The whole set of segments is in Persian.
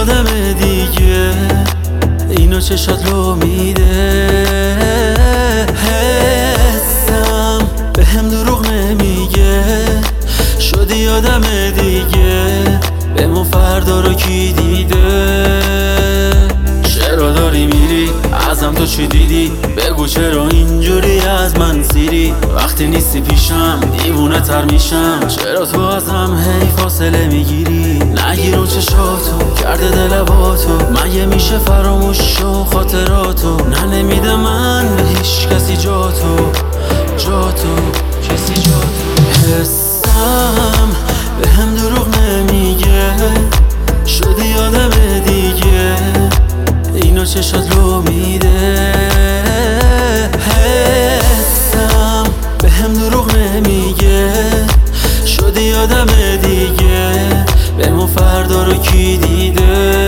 یادم دیگه اینو چشات رو میده. حسم به هم دروغ نمیگه، شدی یادم دیگه بمون فردا رو کی دیده. چرا داری میری ازم، تو چی دیدی؟ بگو چرا اینجوری از من سیری؟ وقتی نیستی پیشم دیوونه تر میشم. چرا تو ازم هی فاصله میگیری؟ نگیر اون چشاتو کرده دل با تو، مگه میشه فراموش شو خاطراتو؟ نه نمیده من به هیچ کسی جاتو، کسی جاتو. حسم به هم دروغ نمیگه، شدی یادم دیگه اینو چشات رو میده. حسم به هم دروغ نمیگه، شدی یادم دیگه بمون فردا رو کی دیده.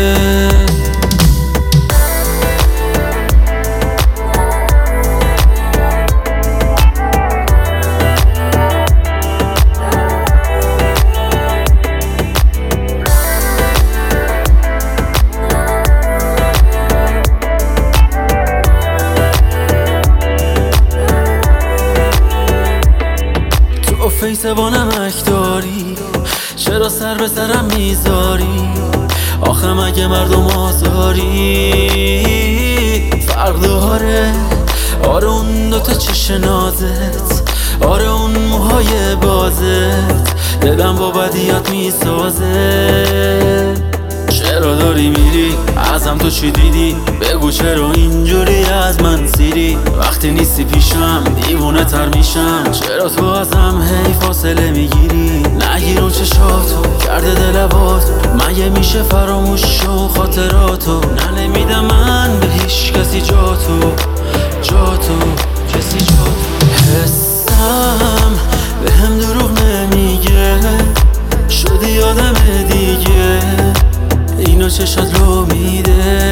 فیس با نمک داری، چرا سر به سرم میذاری؟ آخه مگه مردم آزاری؟ فرق داره آره اون دوتا چش نازت، آره اون موهای بازت دلم با بدیات میسازه. چرا داری میری ازم، تو چی دیدی؟ بگو چرا اینجوری از من سیری؟ وقتی نیستی پیشم دیوونه تر میشم. چرا تو ازم هی فاصله میگیری؟ نگیر اون چشاتو کرده دل با تو، مگه میشه فراموش شو خاطراتو؟ نه نمیدم من به هیچ کسی جاتو، کسی جاتو. حسم به هم دروغ نمیگه، شدی یادم دیگه اینو چشات رو میده.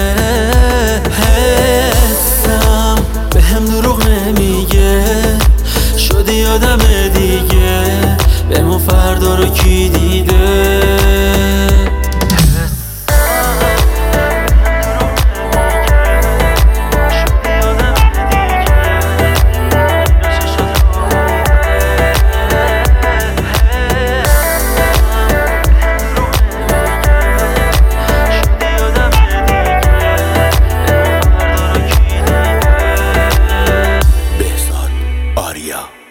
حسم به هم دروغ نمیگه، شدی یادم دیگه بمون فردا رو کی دیده. Aria.